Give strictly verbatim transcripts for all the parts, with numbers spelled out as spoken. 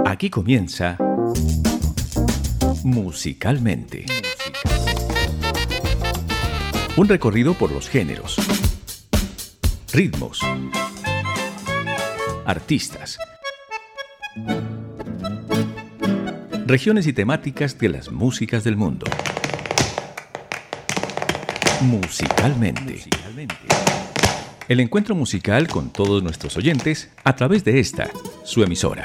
Aquí comienza Musicalmente. Un recorrido por los géneros, ritmos, artistas, regiones y temáticas de las músicas del mundo. Musicalmente. El encuentro musical con todos nuestros oyentes a través de esta, su emisora.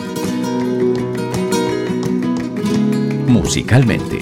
Musicalmente.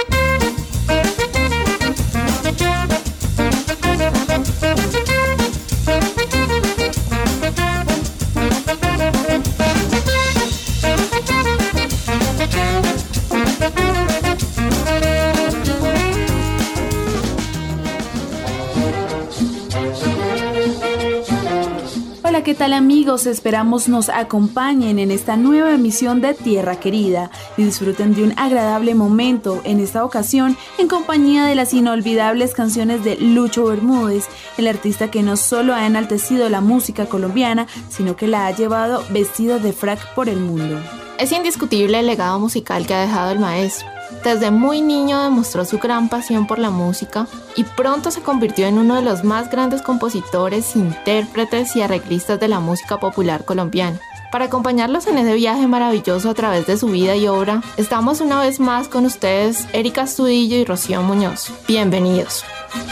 Hola, ¿qué tal amigos? Esperamos nos acompañen en esta nueva emisión de Tierra Querida y disfruten de un agradable momento, en esta ocasión en compañía de las inolvidables canciones de Lucho Bermúdez, el artista que no solo ha enaltecido la música colombiana, sino que la ha llevado vestida de frac por el mundo. Es indiscutible el legado musical que ha dejado el maestro. Desde muy niño demostró su gran pasión por la música y pronto se convirtió en uno de los más grandes compositores, intérpretes y arreglistas de la música popular colombiana. Para acompañarlos en ese viaje maravilloso a través de su vida y obra, estamos una vez más con ustedes, Erika Astudillo y Rocío Muñoz. Bienvenidos.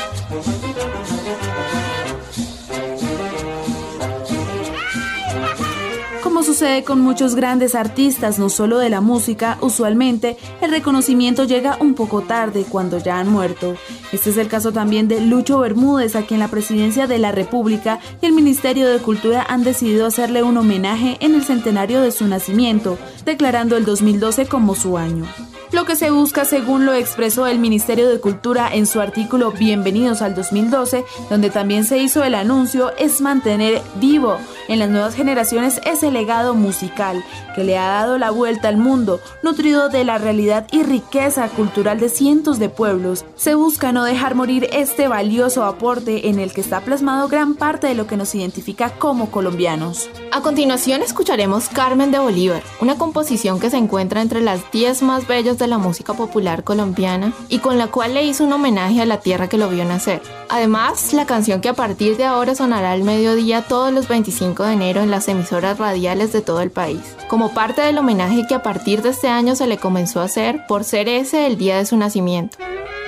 Como sucede con muchos grandes artistas, no solo de la música, usualmente el reconocimiento llega un poco tarde, cuando ya han muerto. Este es el caso también de Lucho Bermúdez, a quien la Presidencia de la República y el Ministerio de Cultura han decidido hacerle un homenaje en el centenario de su nacimiento, declarando el dos mil doce como su año. Lo que se busca, según lo expresó el Ministerio de Cultura en su artículo Bienvenidos al dos mil doce, donde también se hizo el anuncio, es mantener vivo en las nuevas generaciones ese legado musical que le ha dado la vuelta al mundo, nutrido de la realidad y riqueza cultural de cientos de pueblos. Se busca no dejar morir este valioso aporte en el que está plasmado gran parte de lo que nos identifica como colombianos. A continuación escucharemos Carmen de Bolívar, una composición que se encuentra entre las diez más bellas de la música popular colombiana y con la cual le hizo un homenaje a la tierra que lo vio nacer. Además, la canción que a partir de ahora sonará al mediodía todos los veinticinco de enero en las emisoras radiales de todo el país, como parte del homenaje que a partir de este año se le comenzó a hacer por ser ese el día de su nacimiento.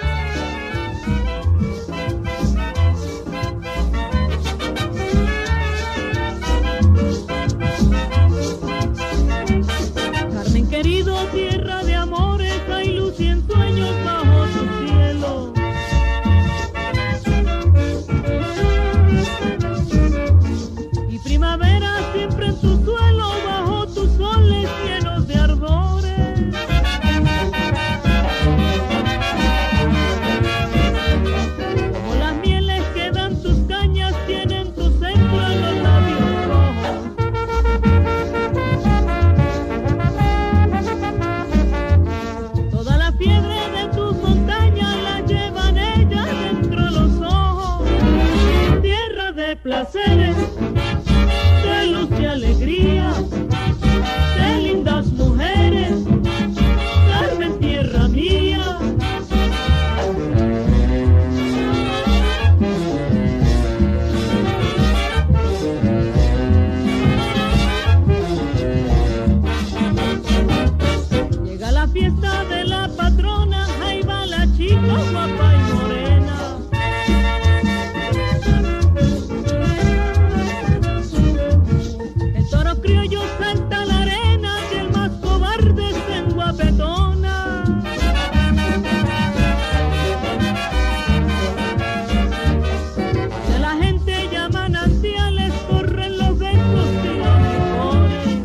Carmen querido, tierra de amores, hay luz y en sueños bajo tu cielo. Y primavera siempre en tu suelo, bajo tus soles llenos de ardores. Como las mieles que dan tus cañas, tienen tu centro en los labios rojos. Toda la fiebre de tus montañas la llevan ellas dentro de los ojos. Tierra de placeres, de luz y alegría, de lindas mujeres, Carmen, tierra mía. Llega la fiesta de la patrona, ahí va la chica guapa y morena. El toro criollo salta a la arena y el más cobarde se enguapetona. De la gente llaman ansiales, corren los besos y los licores.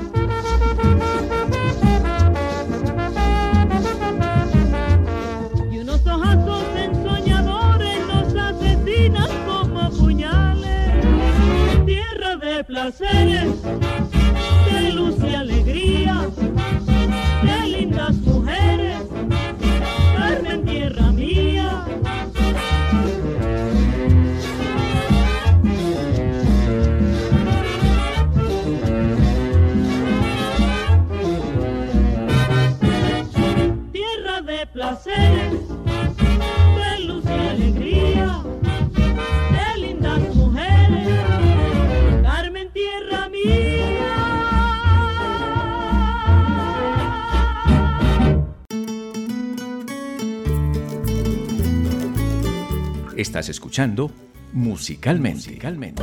Y unos ojazos ensoñadores nos asesinan como puñales. Tierra de placeres, de luz y alegría, de lindas mujeres, Carmen, tierra mía. Estás escuchando Musicalmente. Musicalmente.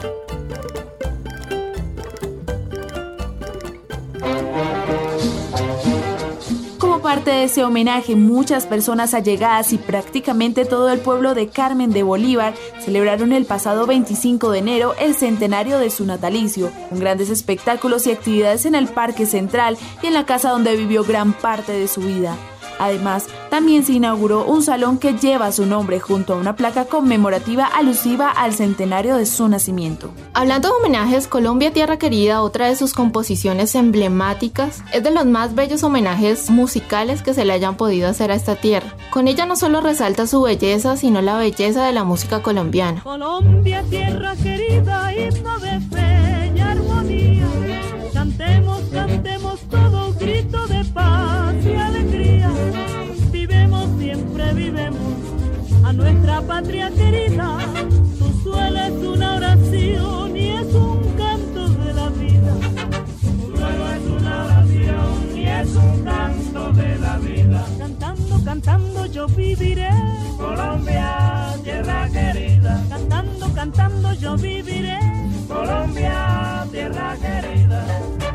Como parte de ese homenaje, muchas personas allegadas y prácticamente todo el pueblo de Carmen de Bolívar celebraron el pasado veinticinco de enero el centenario de su natalicio, con grandes espectáculos y actividades en el Parque Central y en la casa donde vivió gran parte de su vida. Además, también se inauguró un salón que lleva su nombre junto a una placa conmemorativa alusiva al centenario de su nacimiento. Hablando de homenajes, Colombia Tierra Querida, otra de sus composiciones emblemáticas, es de los más bellos homenajes musicales que se le hayan podido hacer a esta tierra. Con ella no solo resalta su belleza, sino la belleza de la música colombiana. Colombia Tierra Querida, himno de fe y armonía, cantemos, cantemos todo, grito de paz y alegría. Vivemos, siempre vivemos a nuestra patria querida. Su suelo es una oración y es un canto de la vida. Su suelo es una oración y es un canto de la vida. Cantando, cantando yo viviré. Colombia, tierra querida. Cantando, cantando yo viviré. Colombia, tierra querida.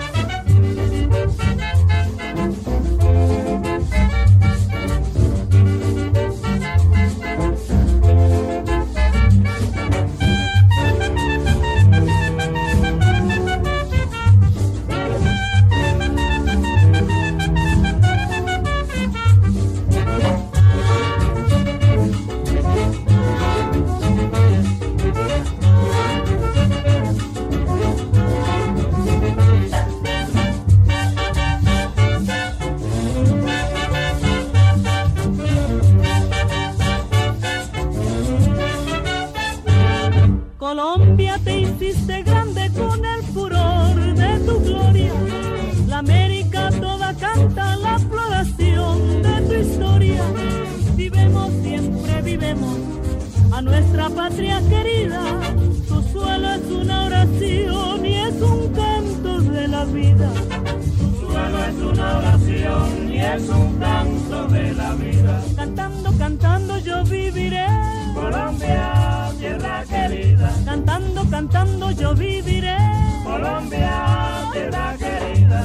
Colombia, te hiciste grande con el furor de tu gloria. La América toda canta la floración de tu historia. Vivemos, siempre vivemos a nuestra patria querida. Su suelo es una oración y es un canto de la vida. Su suelo es una oración y es un canto de la vida. Cantando, cantando yo viviré. Colombia, tierra querida. Cantando, cantando yo viviré. Colombia, tierra querida.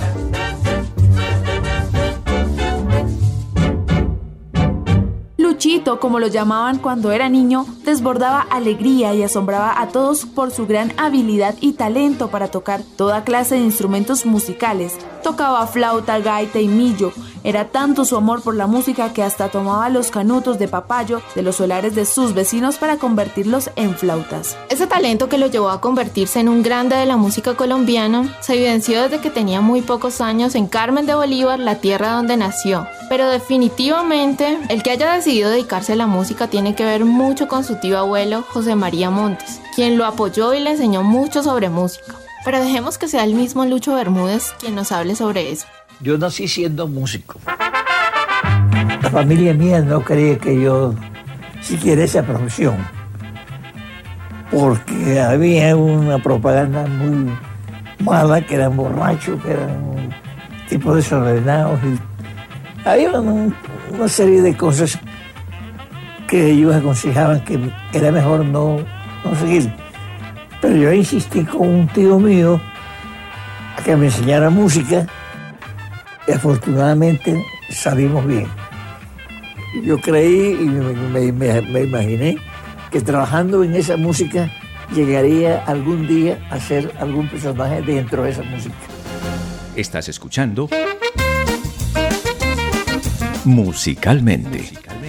Luchito, como lo llamaban cuando era niño, desbordaba alegría y asombraba a todos por su gran habilidad y talento para tocar toda clase de instrumentos musicales. Tocaba flauta, gaita y millo. Era tanto su amor por la música que hasta tomaba los canutos de papayo de los solares de sus vecinos para convertirlos en flautas. Ese talento que lo llevó a convertirse en un grande de la música colombiana se evidenció desde que tenía muy pocos años en Carmen de Bolívar, la tierra donde nació. Pero definitivamente, el que haya decidido dedicarse a la música tiene que ver mucho con su tío abuelo, José María Montes, quien lo apoyó y le enseñó mucho sobre música. Pero dejemos que sea el mismo Lucho Bermúdez quien nos hable sobre eso. Yo nací siendo músico. La familia mía no creía que yo siquiera esa profesión, porque había una propaganda muy mala, que eran borrachos, que eran tipos desordenados. Y había un, una serie de cosas que ellos aconsejaban que era mejor no, no seguir. Pero yo insistí con un tío mío a que me enseñara música y afortunadamente salimos bien. Yo creí y me, me, me, me imaginé que trabajando en esa música llegaría algún día a ser algún personaje dentro de esa música. Estás escuchando Musicalmente.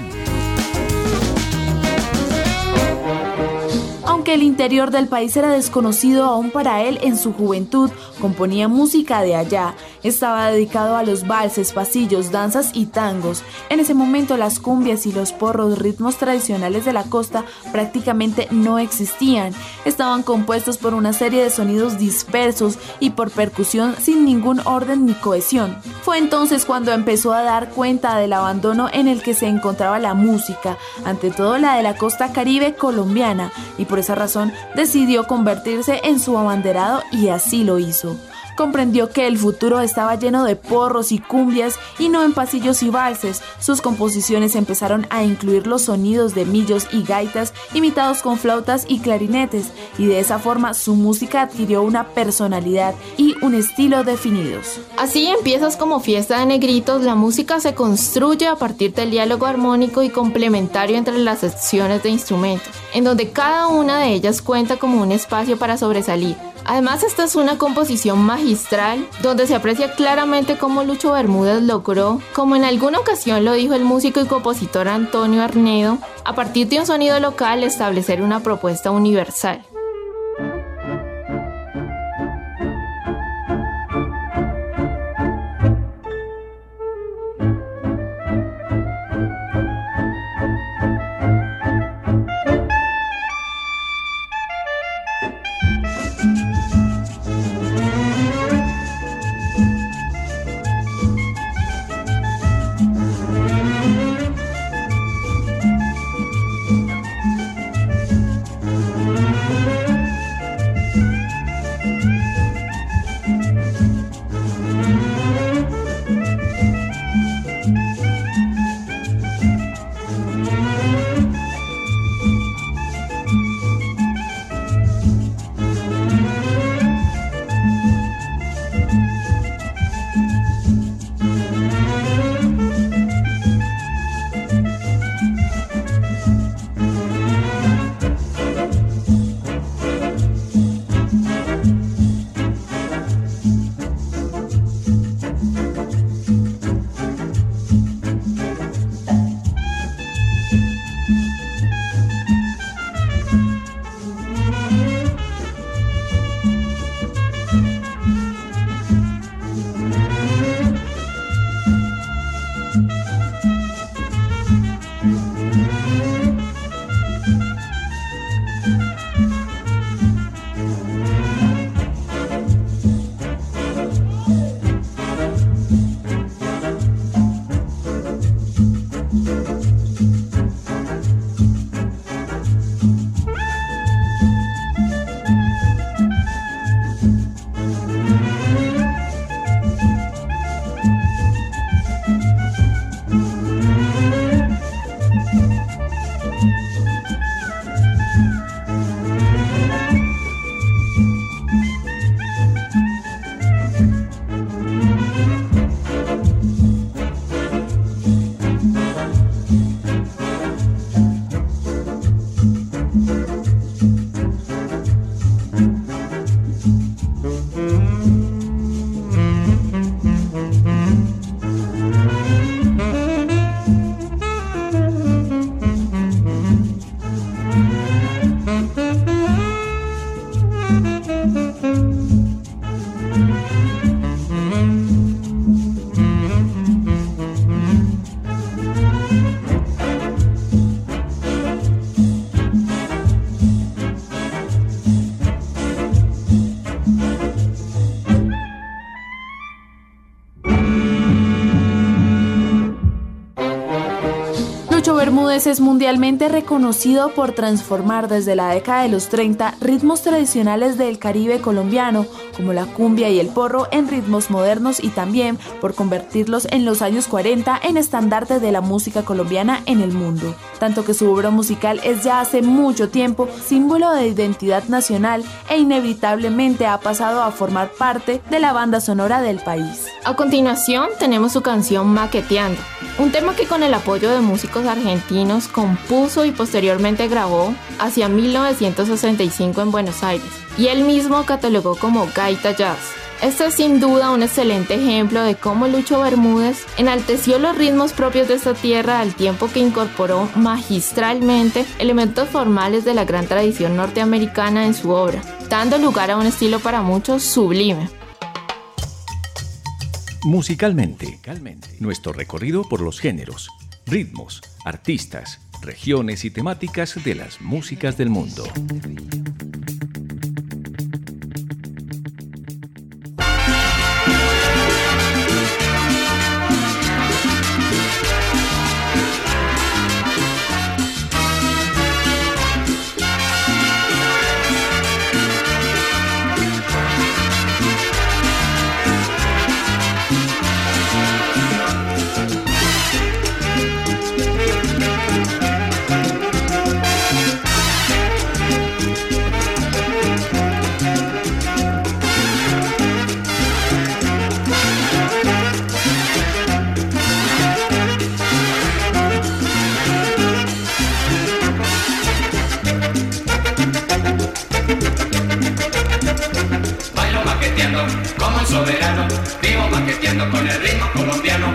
Aunque el interior del país era desconocido aún para él en su juventud, componía música de allá. Estaba dedicado a los valses, pasillos, danzas y tangos. En ese momento las cumbias y los porros, ritmos tradicionales de la costa, prácticamente no existían. Estaban compuestos por una serie de sonidos dispersos y por percusión sin ningún orden ni cohesión. Fue entonces cuando empezó a dar cuenta del abandono en el que se encontraba la música, ante todo la de la costa caribe colombiana, y por esa razón decidió convertirse en su abanderado y así lo hizo. comprendió que el futuro estaba lleno de porros y cumbias y no en pasillos y valses. Sus composiciones empezaron a incluir los sonidos de millos y gaitas imitados con flautas y clarinetes, y de esa forma su música adquirió una personalidad y un estilo definidos. Así en piezas como Fiesta de Negritos, la música se construye a partir del diálogo armónico y complementario entre las secciones de instrumentos, en donde cada una de ellas cuenta como un espacio para sobresalir. Además, esta es una composición magistral donde se aprecia claramente cómo Lucho Bermúdez logró, como en alguna ocasión lo dijo el músico y compositor Antonio Arnedo, a partir de un sonido local establecer una propuesta universal. Lucho Bermúdez es mundialmente reconocido por transformar desde la década de los treinta ritmos tradicionales del Caribe colombiano, como la cumbia y el porro, en ritmos modernos, y también por convertirlos en los años cuarenta en estandarte de la música colombiana en el mundo. Tanto que su obra musical es ya hace mucho tiempo símbolo de identidad nacional e inevitablemente ha pasado a formar parte de la banda sonora del país. A continuación tenemos su canción Maqueteando, un tema que con el apoyo de músicos argentinos compuso y posteriormente grabó hacia mil novecientos sesenta y cinco en Buenos Aires, y él mismo catalogó como gaita jazz. Este es sin duda un excelente ejemplo de cómo Lucho Bermúdez enalteció los ritmos propios de esta tierra al tiempo que incorporó magistralmente elementos formales de la gran tradición norteamericana en su obra, dando lugar a un estilo para muchos sublime. Musicalmente, nuestro recorrido por los géneros, ritmos, artistas, regiones y temáticas de las músicas del mundo. maqueteando como un soberano, vivo maqueteando con el ritmo colombiano.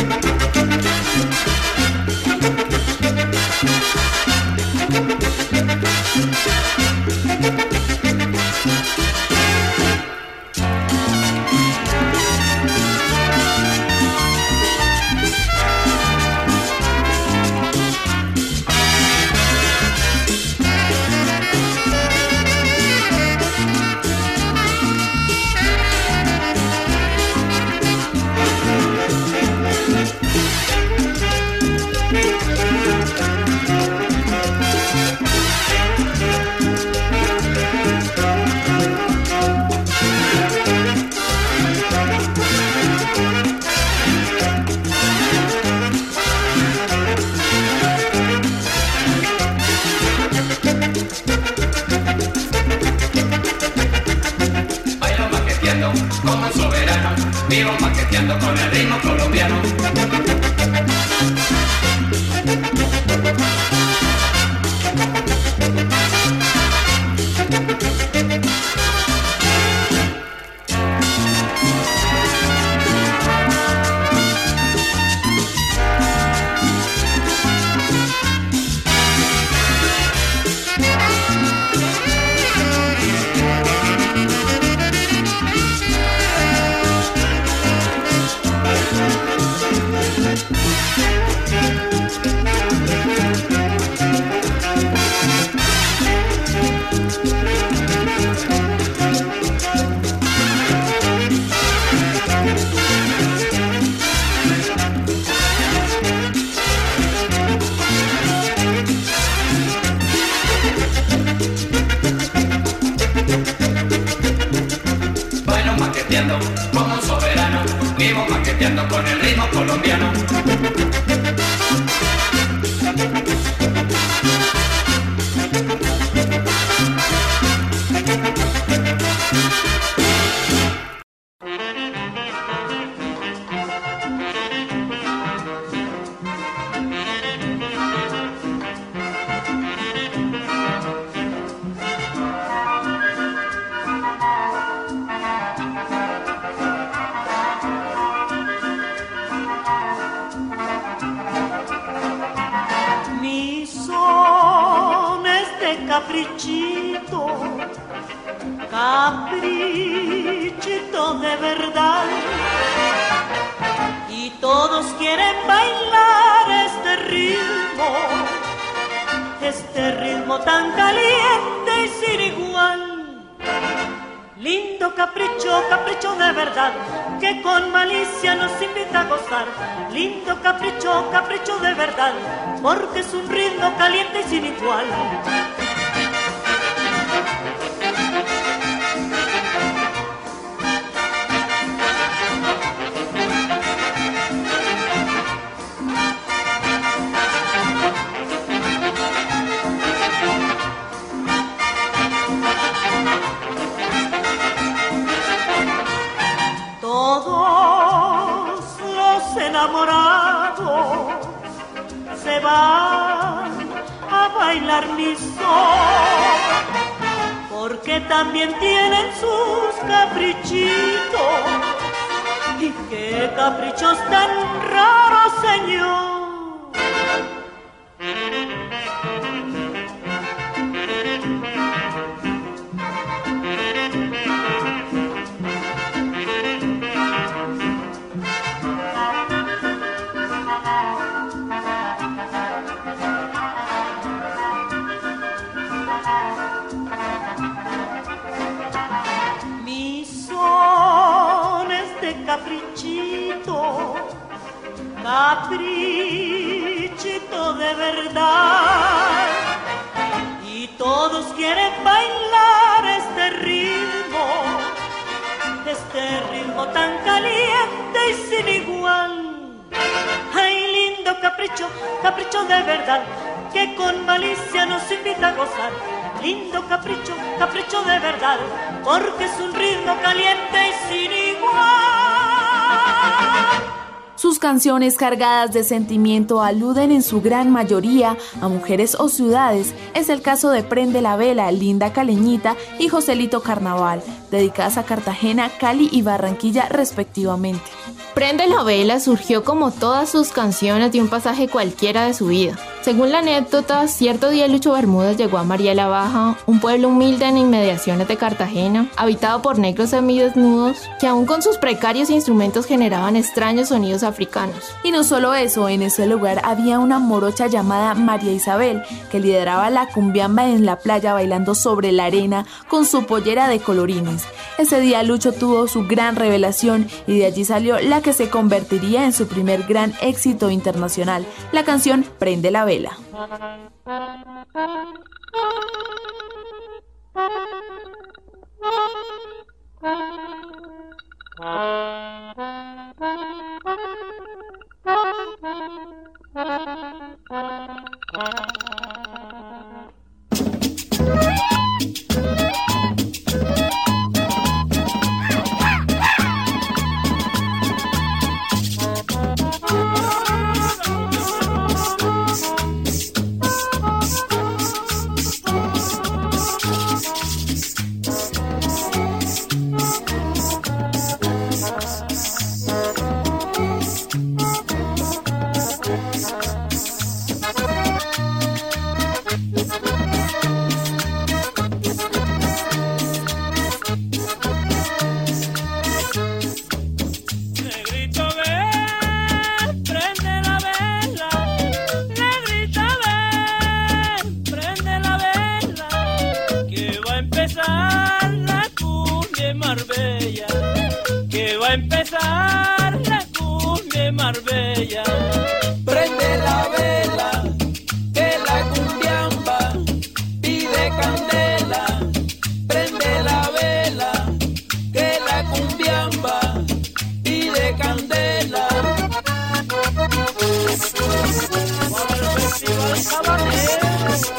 Como un soberano, vivo maqueteando con el ritmo colombiano. Como un soberano, vivo maqueteando con el ritmo colombiano. Caprichito, caprichito de verdad. Y todos quieren bailar este ritmo, este ritmo tan caliente y sin igual. Lindo capricho, capricho de verdad, que con malicia nos invita a gozar. Lindo capricho, capricho de verdad, porque es un ritmo caliente y sin igual. Todos los enamorados se van a bailar mi son, porque también tienen sus caprichitos. Y qué caprichos tan raros, señor. Caprichito, caprichito de verdad. Y todos quieren bailar este ritmo, este ritmo tan caliente y sin igual. Ay, lindo capricho, capricho de verdad, que con malicia nos invita a gozar. Lindo capricho, capricho de verdad, porque es un ritmo caliente y sin igual. Sus canciones cargadas de sentimiento aluden en su gran mayoría a mujeres o ciudades. Es el caso de Prende la Vela, Linda Caleñita y Joselito Carnaval, dedicadas a Cartagena, Cali y Barranquilla respectivamente. Prende la Vela surgió como todas sus canciones de un pasaje cualquiera de su vida. Según la anécdota, cierto día Lucho Bermúdez llegó a María la Baja, un pueblo humilde en inmediaciones de Cartagena, habitado por negros semidesnudos, que aún con sus precarios instrumentos generaban extraños sonidos africanos. Y no solo eso, en ese lugar había una morocha llamada María Isabel, que lideraba la cumbiamba en la playa bailando sobre la arena con su pollera de colorines. Ese día Lucho tuvo su gran revelación y de allí salió la que se convertiría en su primer gran éxito internacional, la canción Prende la Vela. Marbella, prende la vela, que la cumbiamba pide candela. Prende la vela, que la cumbiamba pide candela. Para el festival habanero.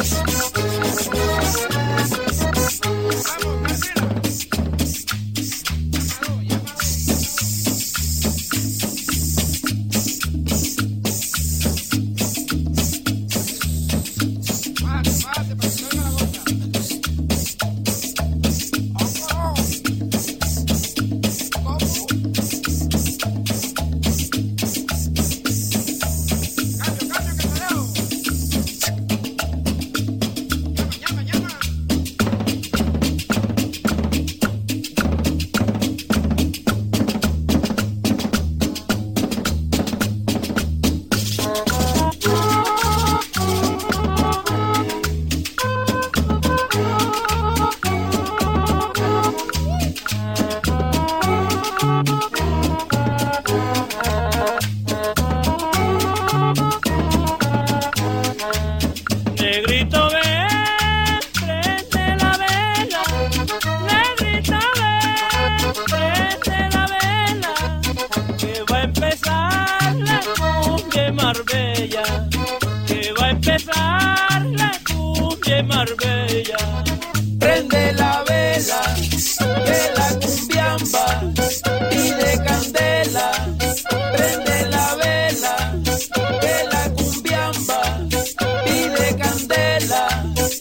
Marbella, que va a empezar la cumbia en Marbella. Prende la vela, que la cumbiamba pide candela. Prende la vela, que la cumbiamba pide candela.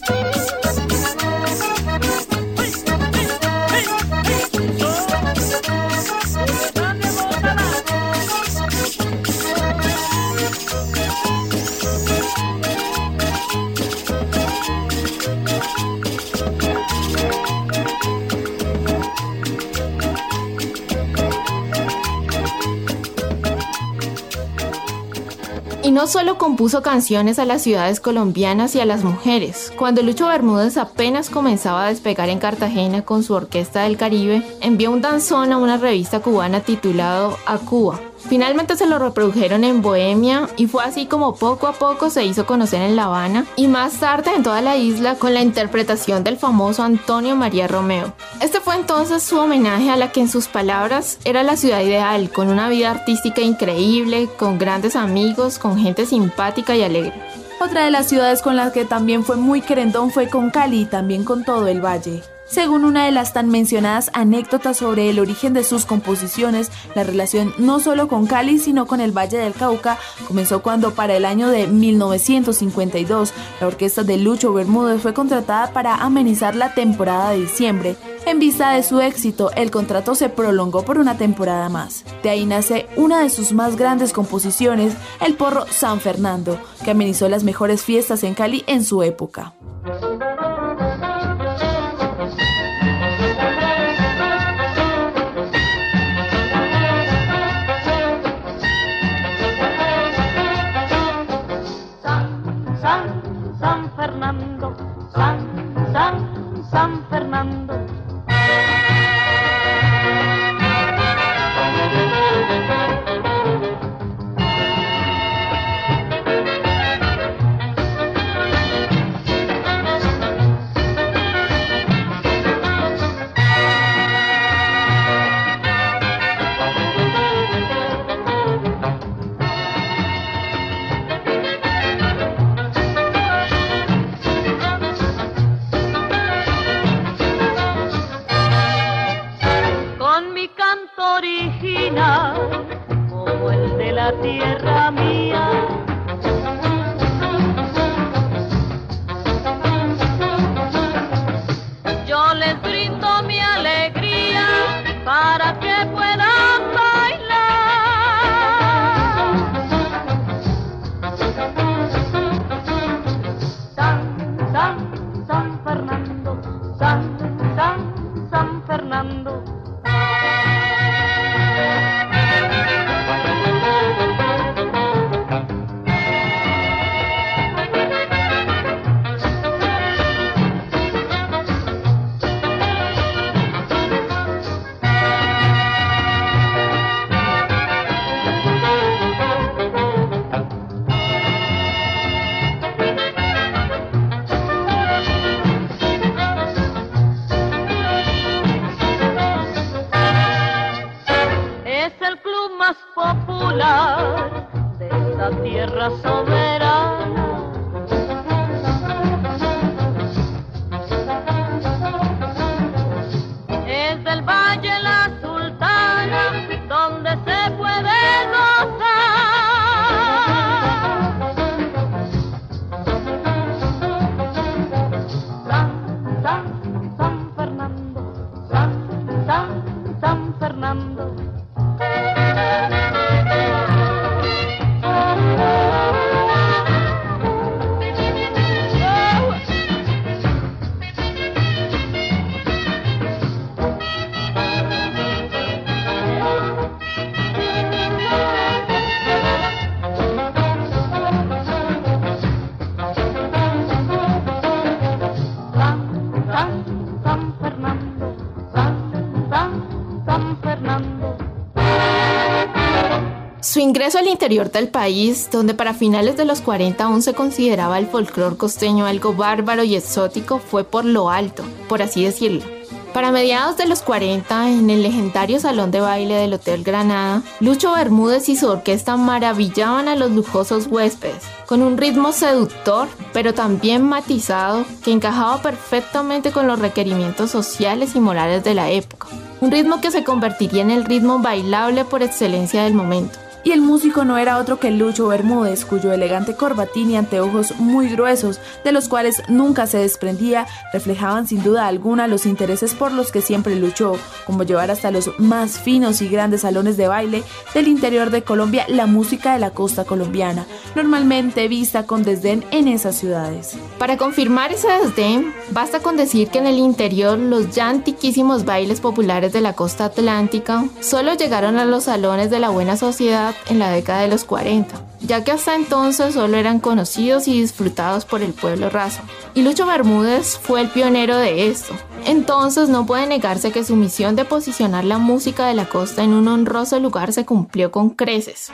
Y no solo compuso canciones a las ciudades colombianas y a las mujeres. Cuando Lucho Bermúdez apenas comenzaba a despegar en Cartagena con su Orquesta del Caribe, envió un danzón a una revista cubana titulado A Cuba. Finalmente se lo reprodujeron en Bohemia y fue así como poco a poco se hizo conocer en La Habana y más tarde en toda la isla con la interpretación del famoso Antonio María Romeo. Este fue entonces su homenaje a la que en sus palabras era la ciudad ideal, con una vida artística increíble, con grandes amigos, con gente simpática y alegre. Otra de las ciudades con las que también fue muy querendón fue con Cali y también con todo el valle. Según una de las tan mencionadas anécdotas sobre el origen de sus composiciones, la relación no solo con Cali, sino con el Valle del Cauca, comenzó cuando para el año de mil novecientos cincuenta y dos, la orquesta de Lucho Bermúdez fue contratada para amenizar la temporada de diciembre. En vista de su éxito, el contrato se prolongó por una temporada más. De ahí nace una de sus más grandes composiciones, el porro San Fernando, que amenizó las mejores fiestas en Cali en su época. San Fernando, San, San, San Fernando. Original como el de la tierra mía, yo les brindo mi alegría para que puedan bailar. San, San, San Fernando, San, San, San Fernando. Popular de esta tierra soberana, es del Valle La Sultana donde se puede gozar. San, San, San Fernando, San, San, San Fernando. Su ingreso al interior del país, donde para finales de los cuarenta aún se consideraba el folclor costeño algo bárbaro y exótico, fue por lo alto, por así decirlo. Para mediados de los cuarenta, en el legendario Salón de Baile del Hotel Granada, Lucho Bermúdez y su orquesta maravillaban a los lujosos huéspedes, con un ritmo seductor, pero también matizado, que encajaba perfectamente con los requerimientos sociales y morales de la época. Un ritmo que se convertiría en el ritmo bailable por excelencia del momento. Y el músico no era otro que Lucho Bermúdez, cuyo elegante corbatín y anteojos muy gruesos, de los cuales nunca se desprendía, reflejaban sin duda alguna los intereses por los que siempre luchó, como llevar hasta los más finos y grandes salones de baile del interior de Colombia la música de la costa colombiana, normalmente vista con desdén en esas ciudades. Para confirmar ese desdén, basta con decir que en el interior los ya antiquísimos bailes populares de la costa atlántica solo llegaron a los salones de la buena sociedad en la década de los cuarenta, ya que hasta entonces solo eran conocidos y disfrutados por el pueblo raso. Y Lucho Bermúdez fue el pionero de esto. Entonces no puede negarse que su misión de posicionar la música de la costa en un honroso lugar se cumplió con creces.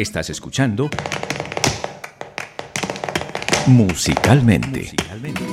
Estás escuchando Musicalmente. Musicalmente.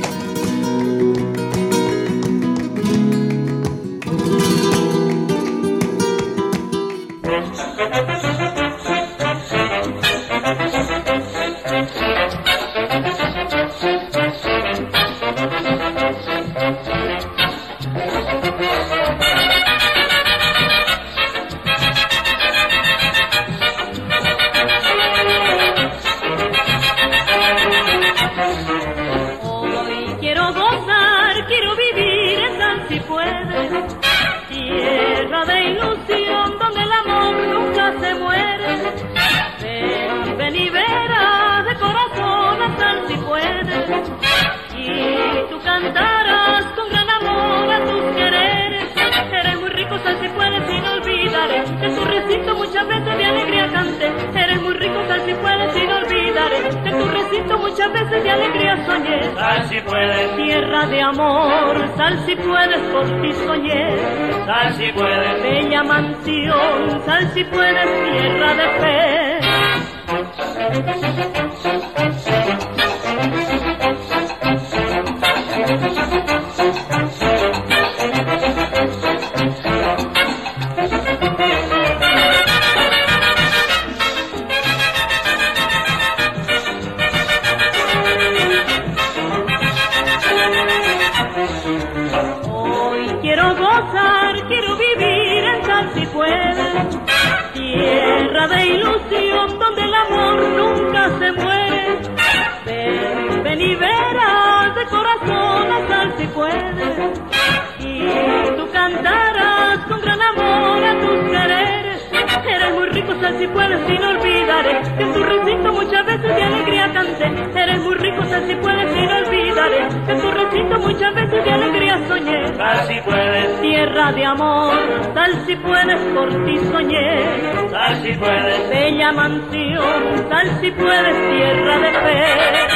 Muchas veces de alegría soñé. Sal si puedes, tierra de amor. Sal si puedes, por ti soñé. Sal si puedes, bella mansión. Sal si puedes, tierra de fe. Tierra de ilusión donde el amor nunca se muere. Ven, ven y verás de corazón a sal si puedes. Y tú cantarás con gran amor a tus quereres. Eres muy rico, sal si puedes, y no olvidaré que en tu recinto muchas veces de alegría canté. Eres muy rico, sal si puedes, y no olvidaré que en tu recinto muchas veces de alegría soñé. Sal si puedes, tierra de amor. Sal si puedes, por ti soñé. Sal si puedes, bella mansión. Sal si puedes, tierra de fe.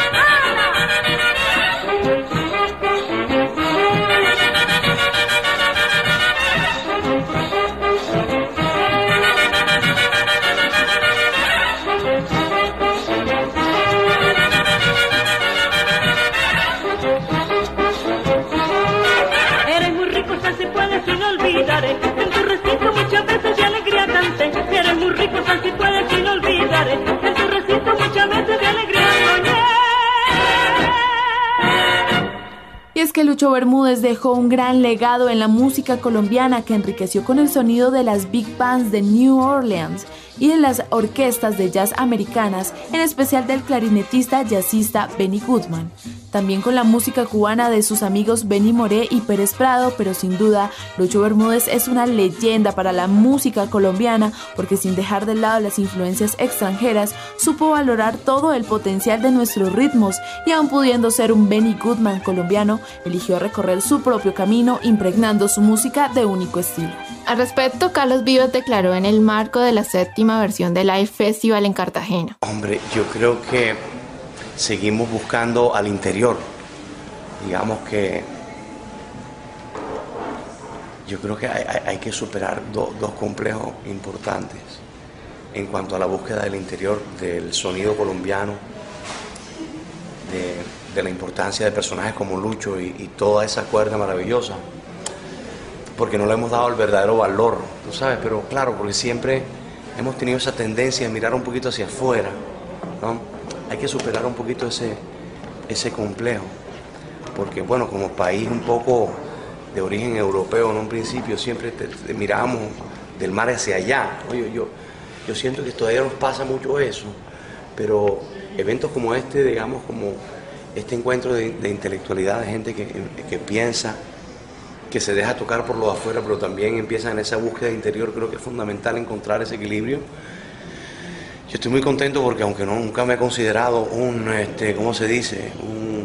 En tu recinto muchas veces de alegría canté. Eres muy rico, sal si puedes, y no olvidaré. En tu recinto muchas veces de alegría soñé. Y es que Lucho Bermúdez dejó un gran legado en la música colombiana que enriqueció con el sonido de las big bands de New Orleans y de las orquestas de jazz americanas, en especial del clarinetista jazzista Benny Goodman. También con la música cubana de sus amigos Benny Moré y Pérez Prado, pero sin duda Lucho Bermúdez es una leyenda para la música colombiana porque sin dejar de lado las influencias extranjeras, supo valorar todo el potencial de nuestros ritmos y aun pudiendo ser un Benny Goodman colombiano, eligió recorrer su propio camino impregnando su música de único estilo. Al respecto, Carlos Vives declaró en el marco de la séptima versión del Live Festival en Cartagena. Hombre, yo creo que seguimos buscando al interior. Digamos que yo creo que hay, hay, hay que superar do, dos complejos importantes en cuanto a la búsqueda del interior del sonido colombiano, de, de la importancia de personajes como Lucho y, y toda esa cuerda maravillosa, porque no le hemos dado el verdadero valor, ¿tú sabes? Pero claro, porque siempre hemos tenido esa tendencia de mirar un poquito hacia afuera, ¿no? Hay que superar un poquito ese, ese complejo, porque bueno, como país un poco de origen europeo en un principio, siempre te, te miramos del mar hacia allá. Oye, yo, yo siento que todavía nos pasa mucho eso, pero eventos como este, digamos, como este encuentro de, de intelectualidad, de gente que, que piensa, que se deja tocar por lo de afuera, pero también empieza en esa búsqueda interior, creo que es fundamental encontrar ese equilibrio. Yo estoy muy contento porque aunque no, nunca me he considerado un, este, ¿cómo se dice? Un,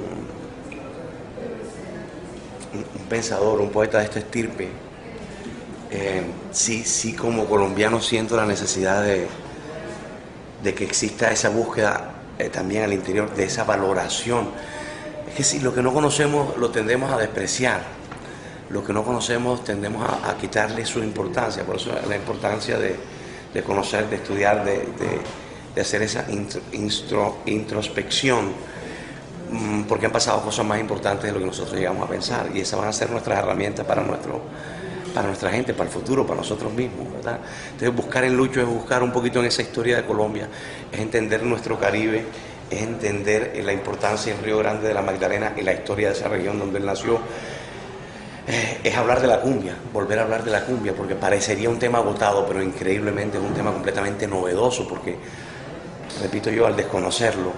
un, un pensador, un poeta de esta estirpe, eh, sí, sí como colombiano siento la necesidad de, de que exista esa búsqueda eh, también al interior de esa valoración. Es que si lo que no conocemos lo tendemos a despreciar. Lo que no conocemos tendemos a, a quitarle su importancia, por eso la importancia de, de conocer, de estudiar, de, de, de hacer esa intro, intro, introspección, porque han pasado cosas más importantes de lo que nosotros llegamos a pensar, y esas van a ser nuestras herramientas para, nuestro, para nuestra gente, para el futuro, para nosotros mismos, ¿verdad? Entonces buscar en Lucho es buscar un poquito en esa historia de Colombia, es entender nuestro Caribe, es entender la importancia del Río Grande de la Magdalena y la historia de esa región donde él nació. Es hablar de la cumbia, volver a hablar de la cumbia, porque parecería un tema agotado, pero increíblemente es un tema completamente novedoso, porque, repito yo, al desconocerlo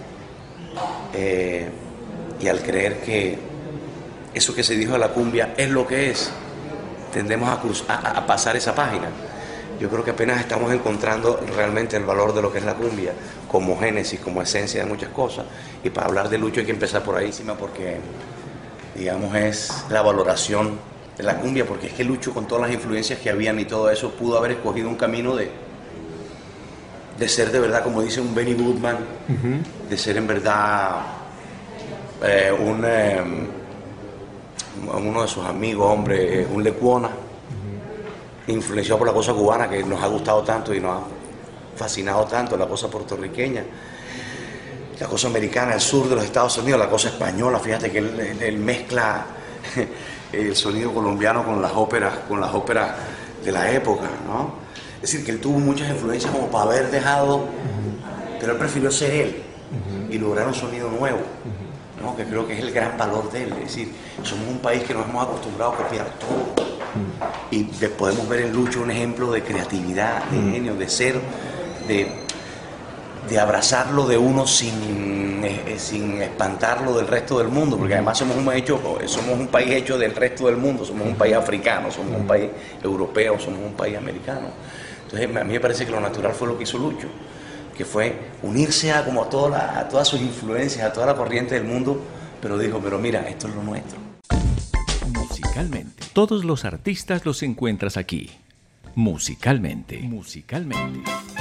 eh, y al creer que eso que se dijo de la cumbia es lo que es, tendemos a, cruz, a, a pasar esa página. Yo creo que apenas estamos encontrando realmente el valor de lo que es la cumbia, como génesis, como esencia de muchas cosas, y para hablar de Lucho hay que empezar por ahí, porque digamos es la valoración de la cumbia, porque es que Lucho, con todas las influencias que habían y todo eso, pudo haber escogido un camino de, de ser de verdad, como dice un Benny Goodman, uh-huh. de ser en verdad eh, un, eh, uno de sus amigos, hombre, un Lecuona, uh-huh. influenciado por la cosa cubana que nos ha gustado tanto y nos ha fascinado tanto, la cosa puertorriqueña, la cosa americana, el sur de los Estados Unidos, la cosa española. Fíjate que él, él, él mezcla el sonido colombiano con las óperas, con las óperas de la época, ¿no? Es decir, que él tuvo muchas influencias como para haber dejado, uh-huh. pero él prefirió ser él uh-huh. y lograr un sonido nuevo, uh-huh. ¿no? Que creo que es el gran valor de él. Es decir, somos un país que nos hemos acostumbrado a copiar todo, uh-huh. y de, podemos ver en Lucho un ejemplo de creatividad, de uh-huh. genio, de ser, de de abrazarlo de uno sin, eh, sin espantarlo del resto del mundo, porque además somos un, hecho, somos un país hecho del resto del mundo, somos un país africano, somos un país europeo, somos un país americano. Entonces a mí me parece que lo natural fue lo que hizo Lucho, que fue unirse a, como a, toda la, a todas sus influencias, a toda la corriente del mundo, pero dijo, pero mira, esto es lo nuestro. Musicalmente. Todos los artistas los encuentras aquí. Musicalmente. Musicalmente.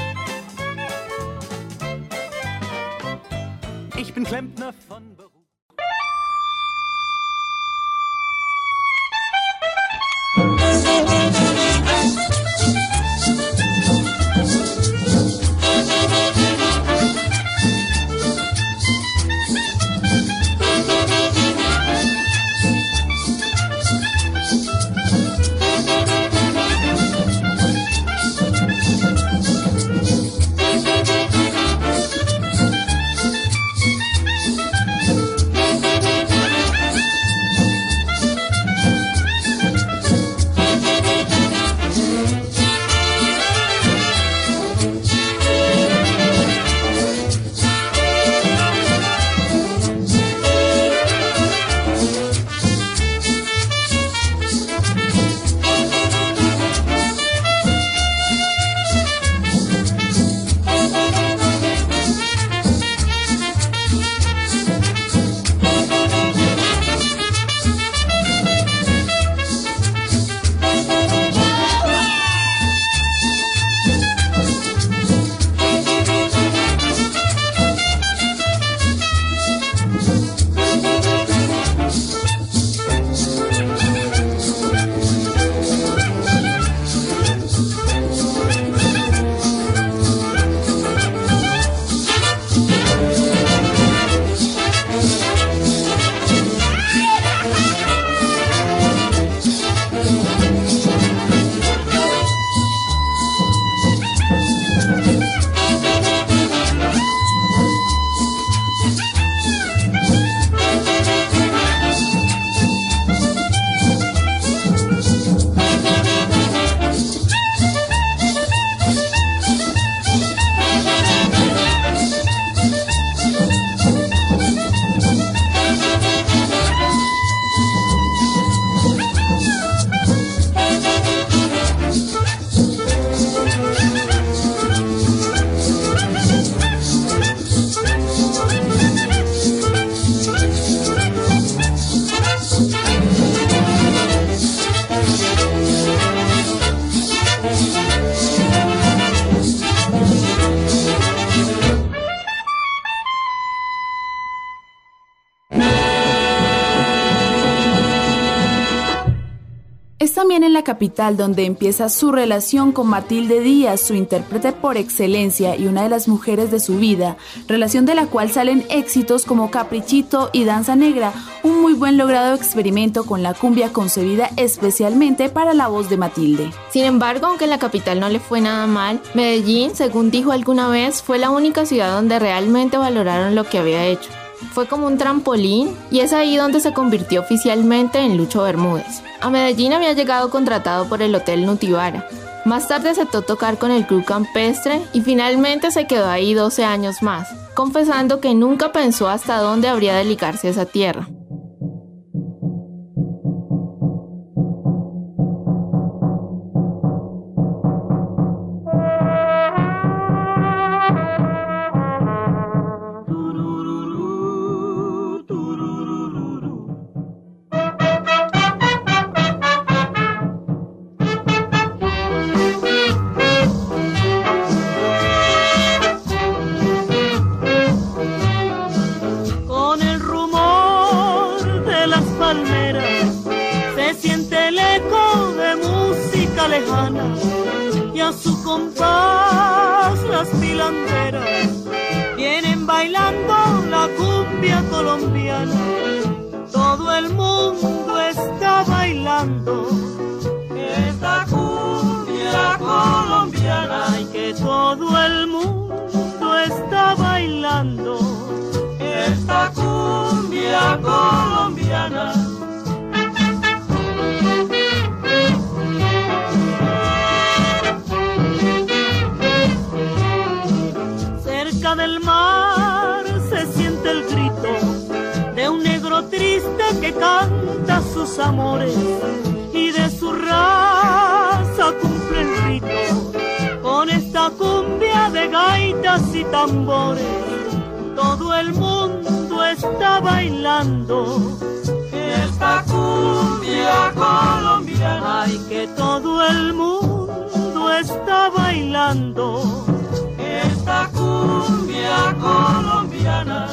Ich bin Klempner von Beruf. Es también en la capital donde empieza su relación con Matilde Díaz, su intérprete por excelencia y una de las mujeres de su vida, relación de la cual salen éxitos como Caprichito y Danza Negra, un muy buen logrado experimento con la cumbia concebida especialmente para la voz de Matilde. Sin embargo, aunque en la capital no le fue nada mal, Medellín, según dijo alguna vez, fue la única ciudad donde realmente valoraron lo que había hecho. Fue como un trampolín y es ahí donde se convirtió oficialmente en Lucho Bermúdez. A Medellín había llegado contratado por el Hotel Nutibara. Más tarde aceptó tocar con el Club Campestre y finalmente se quedó ahí doce años más, confesando que nunca pensó hasta dónde habría de ligarse esa tierra. Y a su compás las pilanderas vienen bailando la cumbia colombiana. Todo el mundo está bailando esta cumbia colombiana. Y que todo el mundo está bailando esta cumbia colombiana. Del mar se siente el grito de un negro triste que canta sus amores y de su raza cumple el rito con esta cumbia de gaitas y tambores. Todo el mundo está bailando esta cumbia colombiana. Ay, que todo el mundo está bailando esta cumbia colombiana.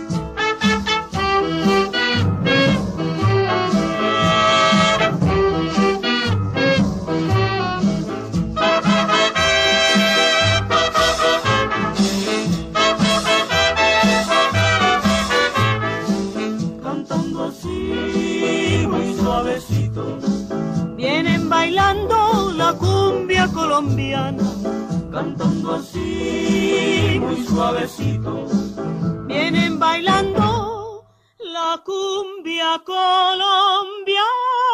Cantando así muy suavecito, vienen bailando la cumbia colombiana. Cantando así muy suavecito, vienen bailando la cumbia colombiana.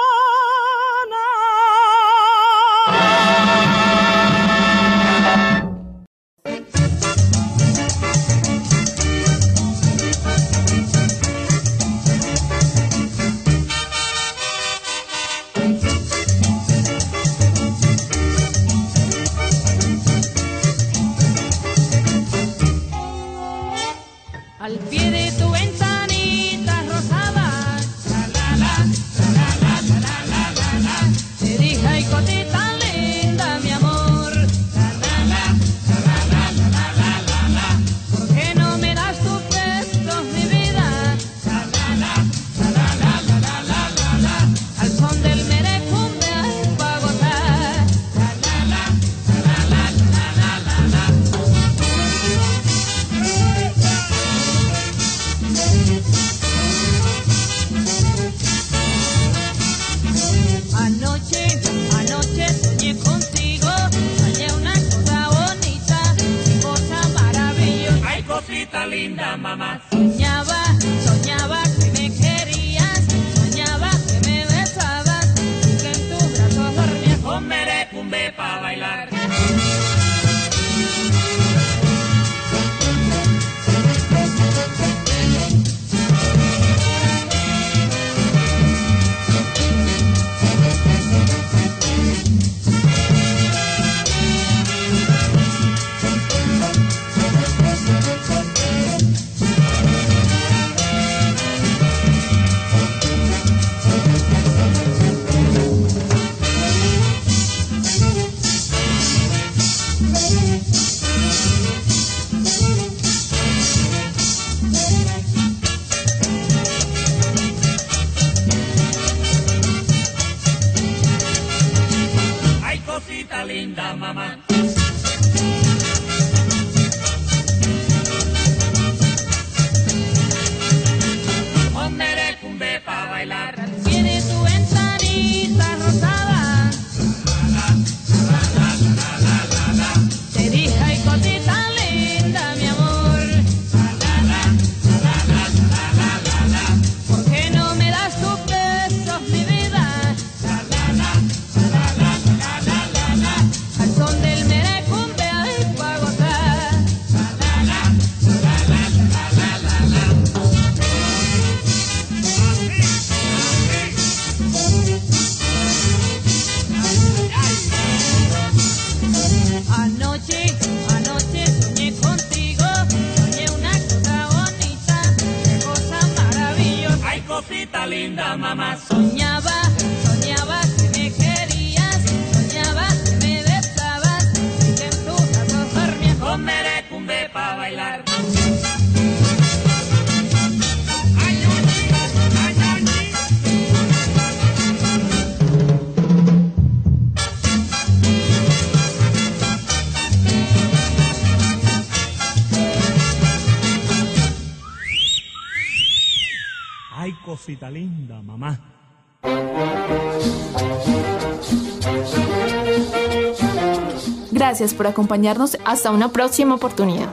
Al pie de tu ventanita rosada, la la la, la la la la la la la, te dije ay cosita linda mi amor, la la la, la la la la la la la, ¿por qué no me das tus besos mi vida? La la la, la la la la la la la, al son del merecumbe ay pa' gozar, la la la, la la la la la la la. Anoche, anoche soñé contigo, soñé una cosa bonita, cosa maravillosa. Ay, cosita linda, mamá. Soñaba, soñaba que me querías, soñaba que me besabas y que en tus brazos dormías. Con merecumbe pa' bailar. cosita linda, mamá. Un merecumbe pa' bailar. Tiene tu ventanita rosada. Te dije, ay, cosita linda, mi amor. ¿Por qué no me das tus besos, mi vida? Al son del merecumbe, ay, pa' gozar. Anoche, anoche soñé contigo, soñé una cosa bonita, qué cosa maravillosa. Ay, cosita linda, mamá. Soñaba, soñaba que me querías, soñaba que me besabas y que en tus brazos dormías. Con merecumbe pa' bailar. Ay, cosita linda, mamá. Gracias por acompañarnos. Hasta una próxima oportunidad.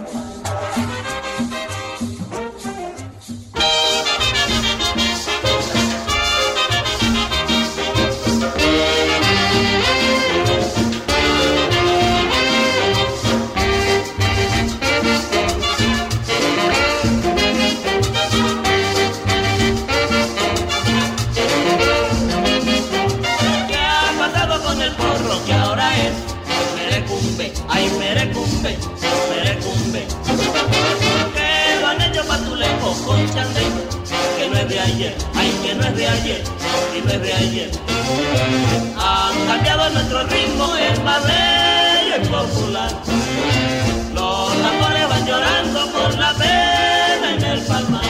¿Qué ha pasado con el porro que ahora es merecumbe? Ay, merecumbe, merecumbe. Que lo han hecho patuleco con chandén, que no es de ayer, ay, que no es de ayer, y no es de ayer. Han cambiado nuestro ritmo, el más bello y popular. Los tambores van llorando por la pena en el palmar.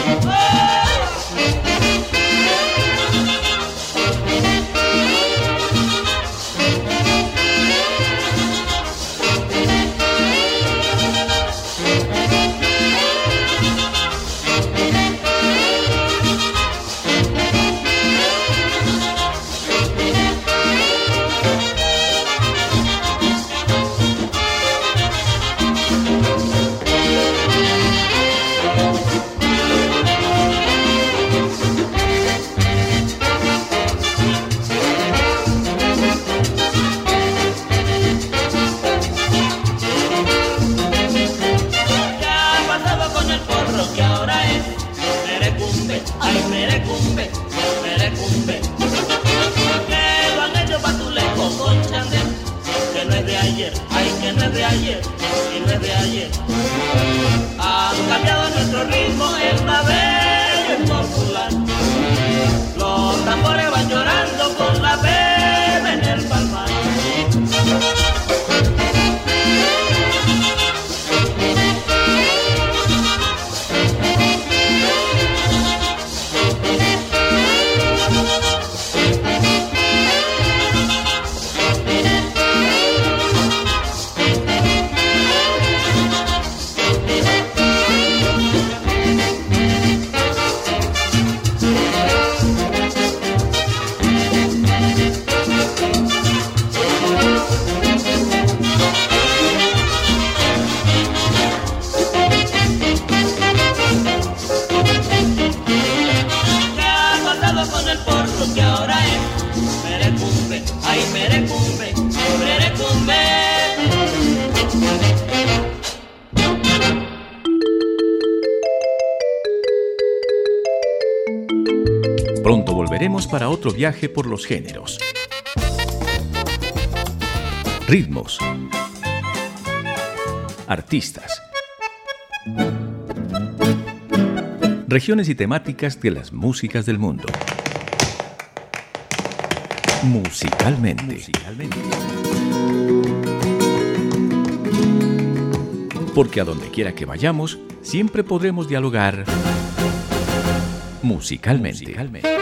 Ay, merecumbe, merecumbe. Que lo han hecho patuleco con chandén, que no es de ayer, ay, que no es de ayer, y no es de ayer. Han cambiado nuestro ritmo, el más bello y popular. Los tambores van llorando con la pena en el palmar. Pronto volveremos para otro viaje por los géneros, ritmos, artistas, regiones y temáticas de las músicas del mundo. Musicalmente. Musicalmente. Porque a donde quiera que vayamos, siempre podremos dialogar musicalmente. musicalmente.